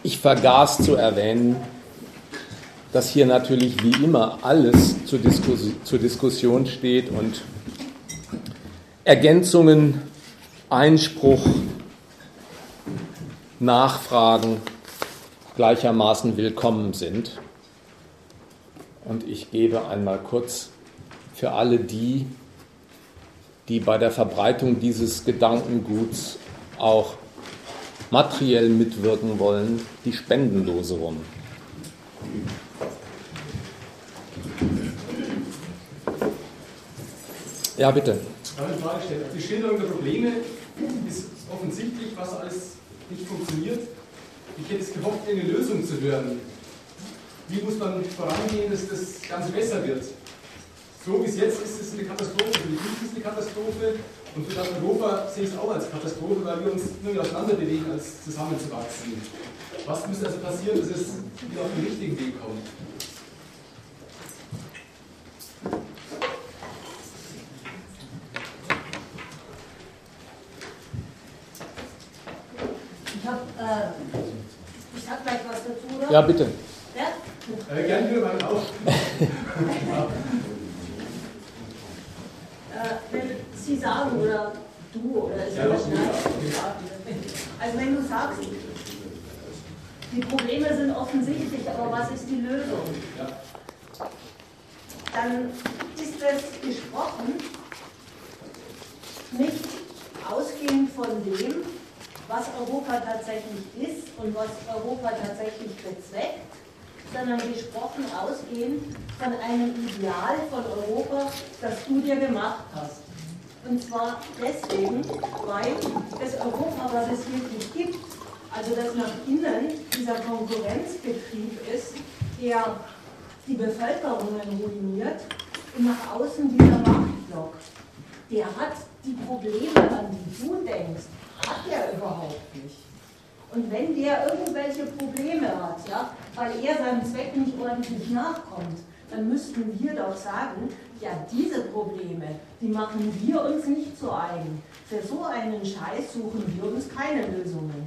Ich vergaß zu erwähnen, dass hier natürlich wie immer alles zur Diskussion steht und Ergänzungen, Einspruch, Nachfragen gleichermaßen willkommen sind. Und ich gebe einmal kurz für alle die bei der Verbreitung dieses Gedankenguts auch materiell mitwirken wollen, die Spendendose rum. Ja, bitte. Ich habe eine Frage gestellt. Die Schilderung der Probleme ist offensichtlich, was alles nicht funktioniert. Ich hätte es gehofft, eine Lösung zu hören. Wie muss man vorangehen, dass das Ganze besser wird? So wie es jetzt ist, ist es eine Katastrophe. Für die Griechen ist es eine Katastrophe und für das Europa sehe ich es auch als Katastrophe, weil wir uns nur auseinander bewegen, als zusammenzuwachsen. Was müsste also passieren, dass es wieder auf den richtigen Weg kommt? Ich sag gleich was dazu, oder? Ja, bitte. Ja? Gerne wieder mal auf. Wenn Sie sagen, oder du, oder ich Ja, das also wenn du sagst, die Probleme sind offensichtlich, aber was ist die Lösung? Ja. Dann ist das gesprochen nicht ausgehend von dem, was Europa tatsächlich ist und was Europa tatsächlich bezweckt, sondern gesprochen ausgehend von einem Ideal von Europa, das du dir gemacht hast. Und zwar deswegen, weil das Europa, was es wirklich gibt, also das nach innen dieser Konkurrenzbetrieb ist, der die Bevölkerungen ruiniert und nach außen dieser Machtblock, der hat die Probleme, an die du denkst, hat er überhaupt nicht. Und wenn der irgendwelche Probleme hat, ja, weil er seinem Zweck nicht ordentlich nachkommt, dann müssten wir doch sagen, ja, diese Probleme, die machen wir uns nicht zu eigen. Für so einen Scheiß suchen wir uns keine Lösungen.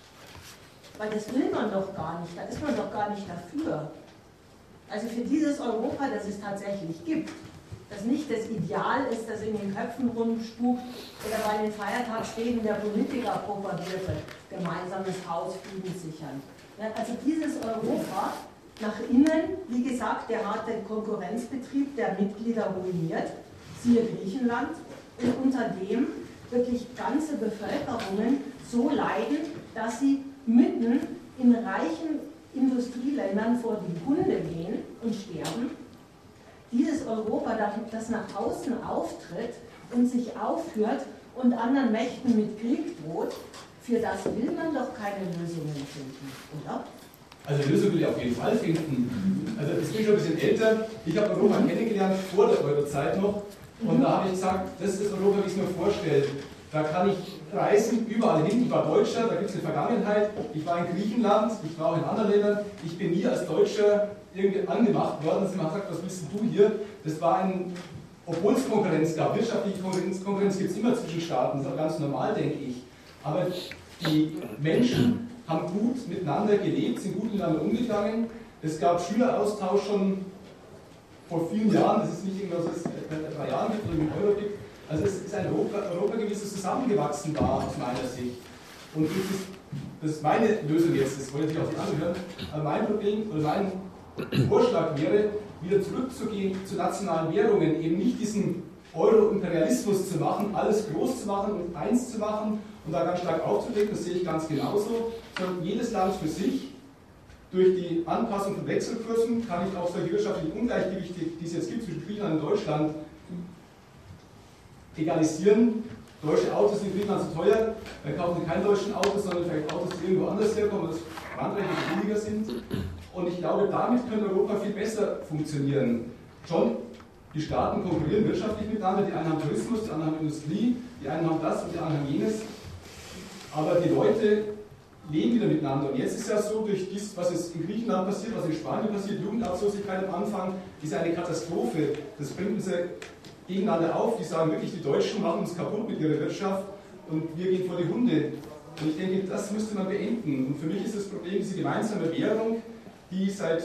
Weil das will man doch gar nicht, da ist man doch gar nicht dafür. Also für dieses Europa, das es tatsächlich gibt, das nicht das Ideal ist, das in den Köpfen rumspukt oder bei den Feiertagsreden der Politiker propagiert wird, gemeinsames Haus, Frieden sichern. Also dieses Europa nach innen, wie gesagt, der harte Konkurrenzbetrieb der Mitglieder ruiniert, siehe Griechenland, und unter dem wirklich ganze Bevölkerungen so leiden, dass sie mitten in reichen Industrieländern vor die Hunde gehen und sterben. Dieses Europa, das nach außen auftritt und sich aufführt und anderen Mächten mit Krieg droht, für das will man doch keine Lösungen finden, oder? Also eine Lösung will ich auf jeden Fall finden. Also ich bin schon ein bisschen älter. Ich habe Europa kennengelernt vor der Eurozeit noch. Und da habe ich gesagt, das ist das Europa, wie ich es mir vorstelle. Da kann ich reisen, überall hin. Ich war Deutscher, da gibt es eine Vergangenheit. Ich war in Griechenland, ich war auch in anderen Ländern. Ich bin nie als Deutscher irgendwie angemacht worden, dass man sagt, was willst du hier? Das war obwohl es Konkurrenz gab, wirtschaftliche Konkurrenz gibt es immer zwischen Staaten, das ist auch ganz normal, denke ich. Aber die Menschen haben gut miteinander gelebt, sind gut miteinander umgegangen. Es gab Schüleraustausch schon vor vielen Jahren, das ist nicht irgendwas, was es seit 3 Jahren gibt oder im Euro gibt. Also es ist ein Europa gewesen, das zusammengewachsen war aus meiner Sicht. Und das ist meine Lösung jetzt, das wollte ich auch nicht anhören, aber mein Problem oder mein Vorschlag wäre, wieder zurückzugehen zu nationalen Währungen, eben nicht diesen Euro-Imperialismus zu machen, alles groß zu machen und eins zu machen und da ganz stark aufzulegen, das sehe ich ganz genauso, sondern jedes Land für sich. Durch die Anpassung von Wechselkursen kann ich auch solche wirtschaftlichen Ungleichgewichte, die es jetzt gibt zwischen Griechenland und Deutschland, egalisieren. Deutsche Autos sind in Griechenland zu teuer, dann kaufen sie keine deutschen Autos, sondern vielleicht Autos, die irgendwo anders herkommen, das Frankreich billiger sind. Und ich glaube, damit könnte Europa viel besser funktionieren. Schon, die Staaten konkurrieren wirtschaftlich miteinander, die einen haben Tourismus, die anderen haben Industrie, die einen haben das und die anderen haben jenes. Aber die Leute leben wieder miteinander. Und jetzt ist ja so, durch das, was jetzt in Griechenland passiert, was in Spanien passiert, Jugendarbeitslosigkeit am Anfang, ist eine Katastrophe. Das bringt uns gegeneinander auf. Die sagen wirklich, die Deutschen machen uns kaputt mit ihrer Wirtschaft und wir gehen vor die Hunde. Und ich denke, das müsste man beenden. Und für mich ist das Problem diese gemeinsame Währung, die seit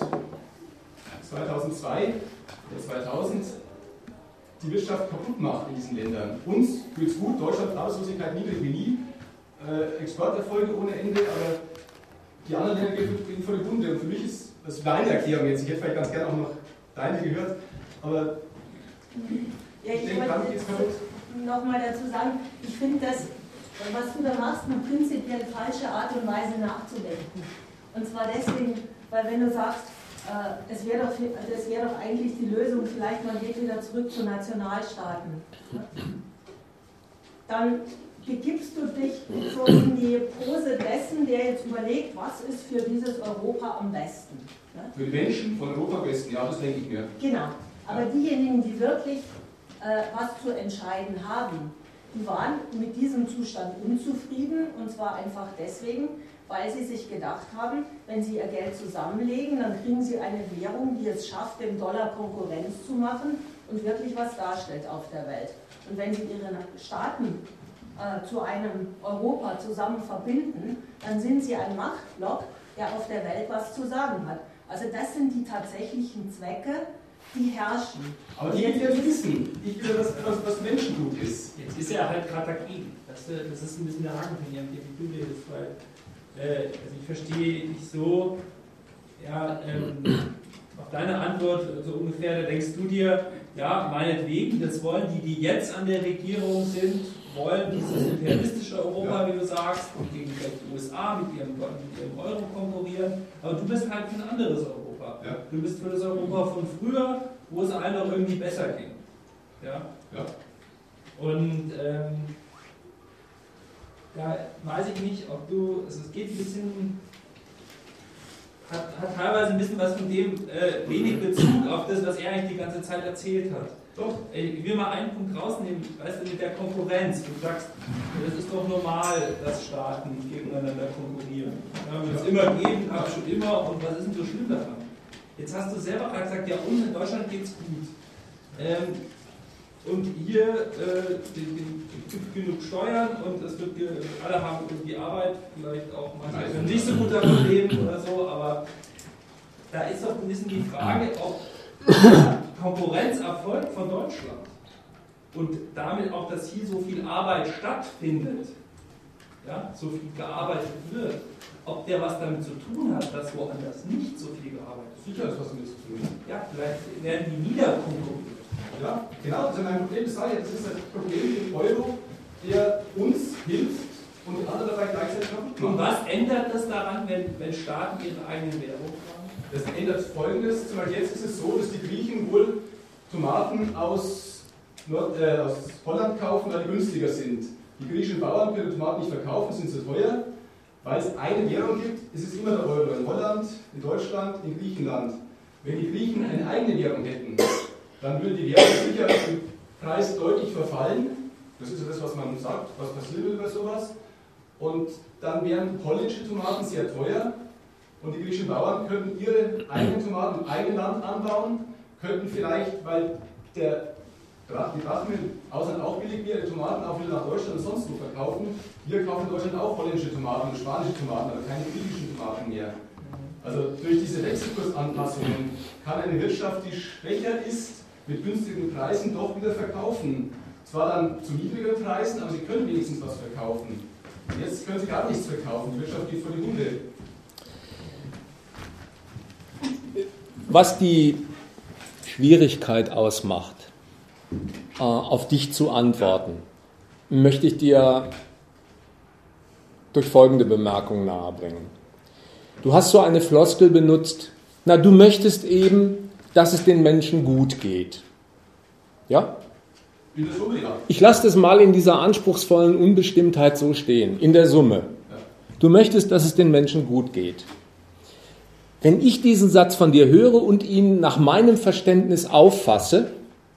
2002 oder 2000 die Wirtschaft kaputt macht in diesen Ländern. Uns geht's gut, Deutschland Arbeitslosigkeit niedrig wie nie, Exporterfolge ohne Ende, aber die anderen Länder gehen vor die Hunde. Und für mich ist das meine Erklärung jetzt, ich hätte vielleicht ganz gerne auch noch deine gehört, aber ja, ich wollte nochmal dazu sagen, ich finde das, was du da machst, eine prinzipiell falsche Art und Weise nachzudenken. Und zwar deswegen, weil wenn du sagst, es wäre doch eigentlich die Lösung, vielleicht man geht wieder zurück zu Nationalstaaten, dann begibst du dich so in die Pose dessen, der jetzt überlegt, was ist für dieses Europa am besten. Für die Menschen von Europa am besten, ja, das denke ich mir. Genau, aber diejenigen, die wirklich was zu entscheiden haben, die waren mit diesem Zustand unzufrieden, und zwar einfach deswegen, weil sie sich gedacht haben, wenn sie ihr Geld zusammenlegen, dann kriegen sie eine Währung, die es schafft, dem Dollar Konkurrenz zu machen und wirklich was darstellt auf der Welt. Und wenn sie ihre Staaten zu einem Europa zusammen verbinden, dann sind sie ein Machtblock, der auf der Welt was zu sagen hat. Also das sind die tatsächlichen Zwecke, die herrschen. Aber die hätten ja wissen. Ich will, was Menschengut ist. Jetzt ist er halt gerade dagegen. Das ist ein bisschen der Haken, an dem du redest, weil also ich verstehe dich so, ja, auf deine Antwort so ungefähr, da denkst du dir, ja, meinetwegen, das wollen die jetzt an der Regierung sind, wollen dieses imperialistische Europa, wie du sagst, und gegen die USA mit ihrem Euro konkurrieren, aber du bist halt für ein anderes Europa. Ja. Du bist für das Europa von früher, wo es allen auch irgendwie besser ging. Ja? Ja. Und da weiß ich nicht, ob du, also es geht ein bisschen, hat teilweise ein bisschen was von dem wenig Bezug auf das, was er eigentlich die ganze Zeit erzählt hat. Doch. Ich will mal einen Punkt rausnehmen, weißt du, mit der Konkurrenz. Du sagst, das ist doch normal, dass Staaten gegeneinander konkurrieren. Ja, wird es immer geben, gab es schon immer, und was ist denn so schlimm daran? Jetzt hast du selber gerade gesagt, ja, uns in Deutschland geht es gut. Und hier gibt genug Steuern und es wird, alle haben irgendwie Arbeit, vielleicht auch manche können nicht so gut davon leben oder so, aber da ist doch ein bisschen die Frage, ob Konkurrenzerfolg von Deutschland und damit auch, dass hier so viel Arbeit stattfindet, ja, so viel gearbeitet wird, ob der was damit zu tun hat, dass woanders nicht so viel gearbeitet wird. Sicher ist was damit zu tun. Ja, vielleicht werden die niederkonkurriert. Ja, genau, das ist mein Problem. Das ist das Problem im Euro, der uns hilft und die anderen dabei gleichzeitig kaputt macht. Und was ändert das daran, wenn Staaten ihre eigenen Währung haben? Das ändert Folgendes. Zum Beispiel jetzt ist es so, dass die Griechen wohl Tomaten aus Holland kaufen, weil die günstiger sind. Die griechischen Bauern können Tomaten nicht verkaufen, sind zu teuer. Weil es eine Währung gibt, ist es immer der Euro. In Holland, in Deutschland, in Griechenland. Wenn die Griechen eine eigene Währung hätten, dann würde die Währung sicher im Preis deutlich verfallen. Das ist ja das, was man sagt, was passieren will bei sowas. Und dann wären holländische Tomaten sehr teuer. Und die griechischen Bauern könnten ihre eigenen Tomaten im eigenen Land anbauen, könnten vielleicht, weil die Drachme im Ausland auch billig wäre, die Tomaten auch wieder nach Deutschland und sonst wo verkaufen. Wir kaufen in Deutschland auch holländische Tomaten und spanische Tomaten, aber keine griechischen Tomaten mehr. Also durch diese Wechselkursanpassungen kann eine Wirtschaft, die schwächer ist, mit günstigen Preisen doch wieder verkaufen. Zwar dann zu niedrigeren Preisen, aber sie können wenigstens was verkaufen. Und jetzt können sie gar nichts verkaufen, die Wirtschaft geht vor die Hunde. Was die Schwierigkeit ausmacht, auf dich zu antworten, möchte ich dir durch folgende Bemerkung nahebringen. Du hast so eine Floskel benutzt, na, du möchtest eben, dass es den Menschen gut geht. Ja? In der Summe, ja. Ich lasse das mal in dieser anspruchsvollen Unbestimmtheit so stehen, in der Summe. Ja. Du möchtest, dass es den Menschen gut geht. Wenn ich diesen Satz von dir höre und ihn nach meinem Verständnis auffasse,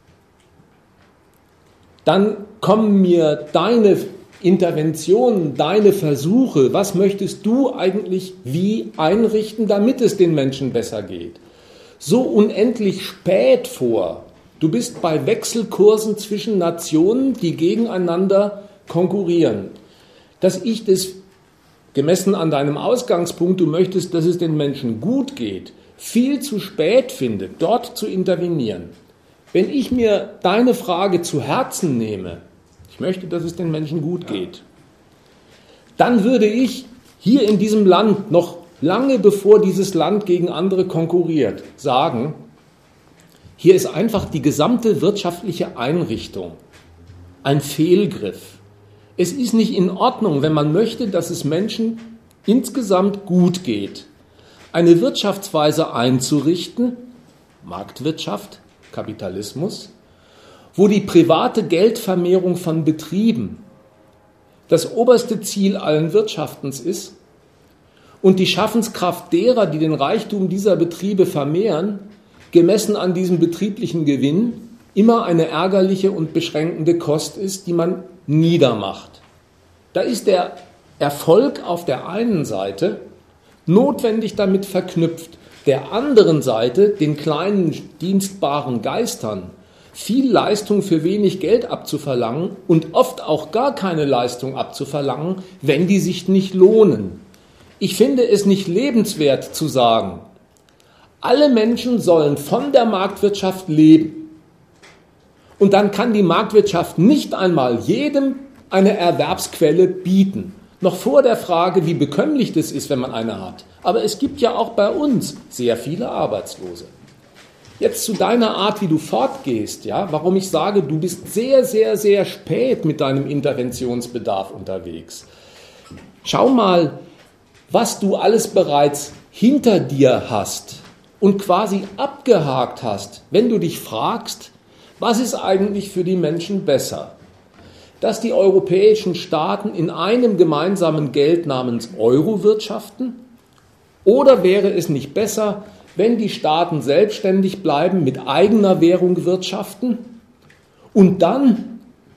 dann kommen mir deine Interventionen, deine Versuche, was möchtest du eigentlich wie einrichten, damit es den Menschen besser geht, so unendlich spät vor. Du bist bei Wechselkursen zwischen Nationen, die gegeneinander konkurrieren, dass ich das gemessen an deinem Ausgangspunkt, du möchtest, dass es den Menschen gut geht, viel zu spät finde, dort zu intervenieren. Wenn ich mir deine Frage zu Herzen nehme, ich möchte, dass es den Menschen gut geht, dann würde ich hier in diesem Land, noch lange bevor dieses Land gegen andere konkurriert, sagen, hier ist einfach die gesamte wirtschaftliche Einrichtung ein Fehlgriff. Es ist nicht in Ordnung, wenn man möchte, dass es Menschen insgesamt gut geht, eine Wirtschaftsweise einzurichten, Marktwirtschaft, Kapitalismus, wo die private Geldvermehrung von Betrieben das oberste Ziel allen Wirtschaftens ist und die Schaffenskraft derer, die den Reichtum dieser Betriebe vermehren, gemessen an diesem betrieblichen Gewinn, immer eine ärgerliche und beschränkende Kost ist, die man niedermacht. Da ist der Erfolg auf der einen Seite notwendig damit verknüpft, der anderen Seite, den kleinen dienstbaren Geistern, viel Leistung für wenig Geld abzuverlangen und oft auch gar keine Leistung abzuverlangen, wenn die sich nicht lohnen. Ich finde es nicht lebenswert zu sagen, alle Menschen sollen von der Marktwirtschaft leben. Und dann kann die Marktwirtschaft nicht einmal jedem eine Erwerbsquelle bieten. Noch vor der Frage, wie bekömmlich das ist, wenn man eine hat. Aber es gibt ja auch bei uns sehr viele Arbeitslose. Jetzt zu deiner Art, wie du fortgehst, ja, warum ich sage, du bist sehr, sehr, sehr spät mit deinem Interventionsbedarf unterwegs. Schau mal, was du alles bereits hinter dir hast und quasi abgehakt hast, wenn du dich fragst, was ist eigentlich für die Menschen besser? Dass die europäischen Staaten in einem gemeinsamen Geld namens Euro wirtschaften? Oder wäre es nicht besser, wenn die Staaten selbstständig bleiben, mit eigener Währung wirtschaften und dann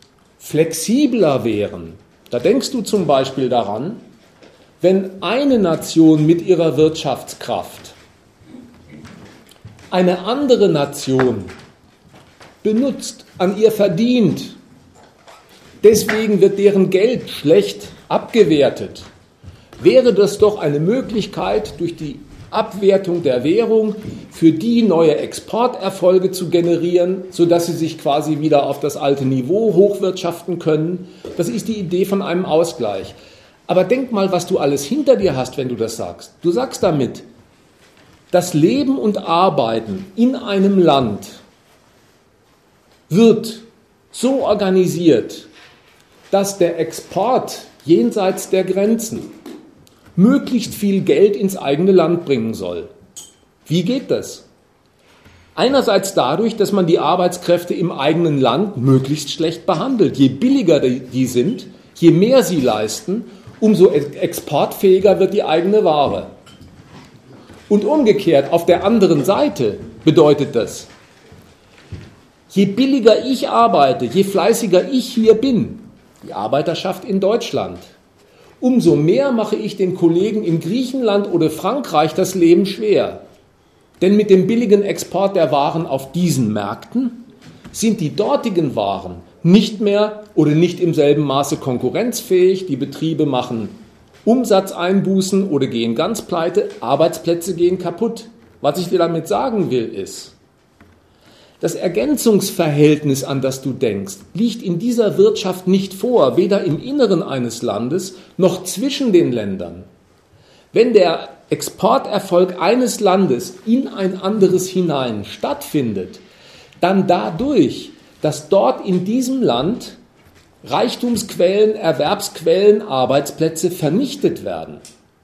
flexibler wären? Da denkst du zum Beispiel daran, wenn eine Nation mit ihrer Wirtschaftskraft eine andere Nation benutzt, an ihr verdient, deswegen wird deren Geld schlecht abgewertet, wäre das doch eine Möglichkeit, durch die Abwertung der Währung für die neue Exporterfolge zu generieren, sodass sie sich quasi wieder auf das alte Niveau hochwirtschaften können. Das ist die Idee von einem Ausgleich. Aber denk mal, was du alles hinter dir hast, wenn du das sagst. Du sagst damit, das Leben und Arbeiten in einem Land wird so organisiert, dass der Export jenseits der Grenzen möglichst viel Geld ins eigene Land bringen soll. Wie geht das? Einerseits dadurch, dass man die Arbeitskräfte im eigenen Land möglichst schlecht behandelt. Je billiger die sind, je mehr sie leisten, umso exportfähiger wird die eigene Ware. Und umgekehrt, auf der anderen Seite bedeutet das, je billiger ich arbeite, je fleißiger ich hier bin, die Arbeiterschaft in Deutschland, umso mehr mache ich den Kollegen in Griechenland oder Frankreich das Leben schwer. Denn mit dem billigen Export der Waren auf diesen Märkten sind die dortigen Waren nicht mehr oder nicht im selben Maße konkurrenzfähig. Die Betriebe machen Umsatzeinbußen oder gehen ganz pleite, Arbeitsplätze gehen kaputt. Was ich dir damit sagen will, ist, das Ergänzungsverhältnis, an das du denkst, liegt in dieser Wirtschaft nicht vor, weder im Inneren eines Landes noch zwischen den Ländern. Wenn der Exporterfolg eines Landes in ein anderes hinein stattfindet, dann dadurch, dass dort in diesem Land Reichtumsquellen, Erwerbsquellen, Arbeitsplätze vernichtet werden.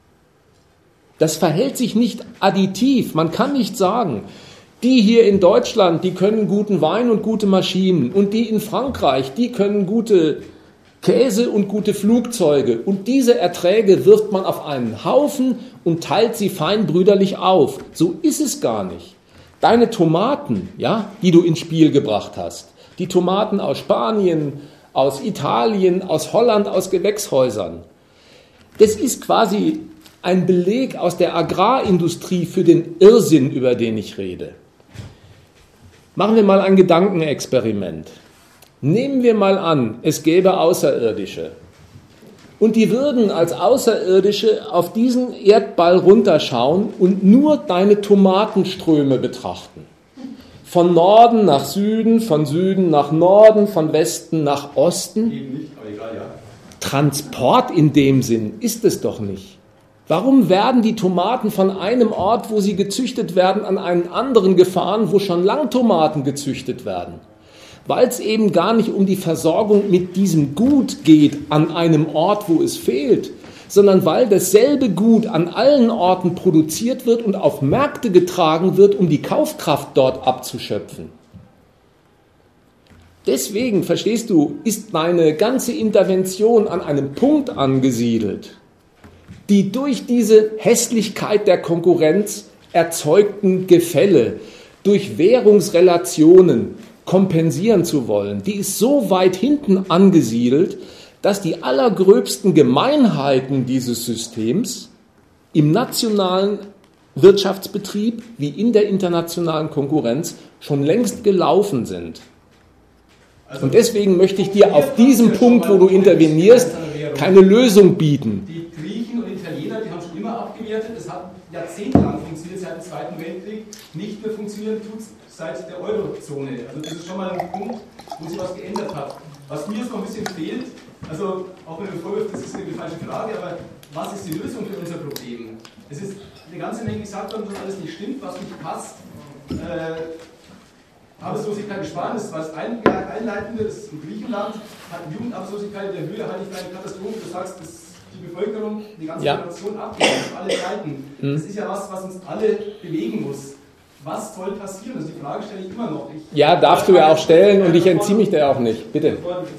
Das verhält sich nicht additiv. Man kann nicht sagen, die hier in Deutschland, die können guten Wein und gute Maschinen und die in Frankreich, die können gute Käse und gute Flugzeuge und diese Erträge wirft man auf einen Haufen und teilt sie feinbrüderlich auf. So ist es gar nicht. Deine Tomaten, ja, die du ins Spiel gebracht hast, die Tomaten aus Spanien, aus Italien, aus Holland, aus Gewächshäusern, das ist quasi ein Beleg aus der Agrarindustrie für den Irrsinn, über den ich rede. Machen wir mal ein Gedankenexperiment. Nehmen wir mal an, es gäbe Außerirdische. Und die würden als Außerirdische auf diesen Erdball runterschauen und nur deine Tomatenströme betrachten. Von Norden nach Süden, von Süden nach Norden, von Westen nach Osten. Eben nicht, aber egal, ja. Transport in dem Sinn ist es doch nicht. Warum werden die Tomaten von einem Ort, wo sie gezüchtet werden, an einen anderen gefahren, wo schon lang Tomaten gezüchtet werden? Weil es eben gar nicht um die Versorgung mit diesem Gut geht an einem Ort, wo es fehlt, sondern weil dasselbe Gut an allen Orten produziert wird und auf Märkte getragen wird, um die Kaufkraft dort abzuschöpfen. Deswegen, verstehst du, ist meine ganze Intervention an einem Punkt angesiedelt, die durch diese Hässlichkeit der Konkurrenz erzeugten Gefälle, durch Währungsrelationen kompensieren zu wollen, die ist so weit hinten angesiedelt, dass die allergröbsten Gemeinheiten dieses Systems im nationalen Wirtschaftsbetrieb wie in der internationalen Konkurrenz schon längst gelaufen sind. Und deswegen möchte ich dir auf diesem Punkt, wo du intervenierst, keine Lösung bieten. Die Griechen und Italiener, die haben schon immer abgewertet, das hat jahrzehntelang funktioniert, seit dem Zweiten Weltkrieg, nicht mehr funktionieren tut seit der Eurozone. Also das ist schon mal ein Punkt, wo sich was geändert hat. Was mir jetzt noch ein bisschen fehlt, also auch wenn du mir vorwirfst, das ist eine falsche Frage, aber was ist die Lösung für unser Problem? Es ist eine ganze Menge gesagt worden, dass alles nicht stimmt, was nicht passt. Arbeitslosigkeit gespart, das war das Einleitende, das ist in Griechenland, hat Jugendarbeitslosigkeit in der Höhe, halte ich für eine Katastrophe. Du sagst, dass die Bevölkerung, die ganze Generation abgeht, auf alle Seiten. Das ist ja was uns alle bewegen muss. Was soll passieren? Also die Frage stelle ich immer noch. Ja, darfst du ja auch stellen und ich entziehe mich da auch nicht. Bitte. Bevor